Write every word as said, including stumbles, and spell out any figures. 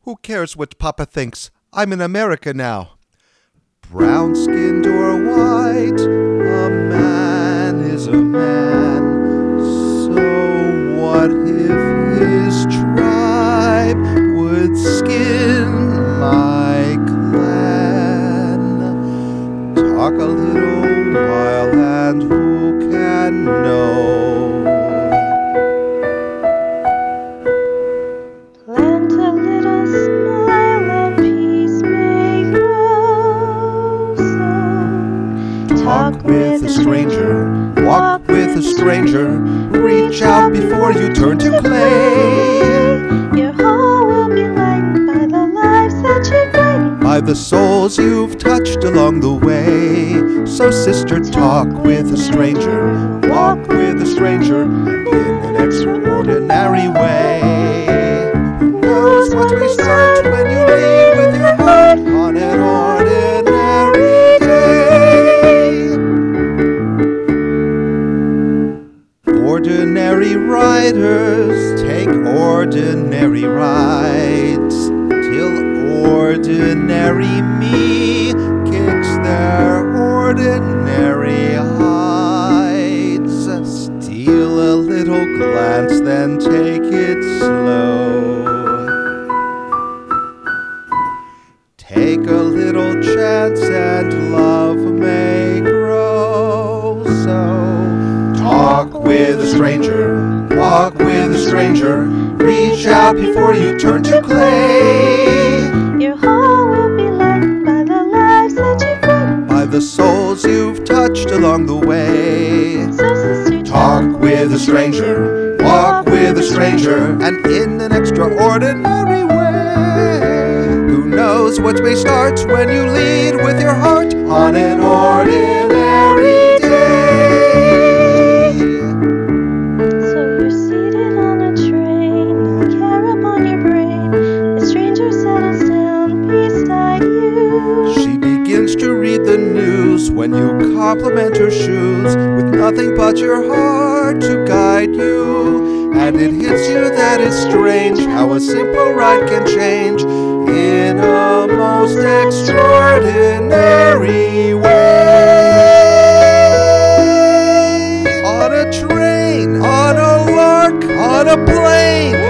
Who cares what Papa thinks? I'm in America now. Brown-skinned or white, a man is a man. So what if his tribe would skin my clan? Talk a little while and who can know? Plant a little smile and peace may grow. So Talk with a stranger, walk with a stranger, reach out before you turn to clay. Your whole will be lightened by the lives that you've brightened, By the souls you've touched along the way. So sister, talk with a stranger, walk with a stranger, and in an extraordinary way. Who knows what we start when you lead with your heart on an ordinary day? Ordinary riders take ordinary rides till ordinary me kicks their ordinary hides. Steal a little glance, then take it slow. Take a little chance and love may grow. So talk with a stranger, walk with a stranger, reach out before you turn to clay. your whole will be lightened by the lives that you've brightened, By the souls you've touched along the way. so sister, Talk with a stranger, walk with a stranger, and in an extraordinary way. Who knows what may start when you lead with your heart on an ordinary day? So you're seated on a train, no care upon your brain. The stranger settles down beside you. She begins to read the news when you compliment her shoes with nothing but your heart to guide you. And it hits you that it's strange how a simple ride can change in a most extraordinary way. On a train, on a lark, on a plane,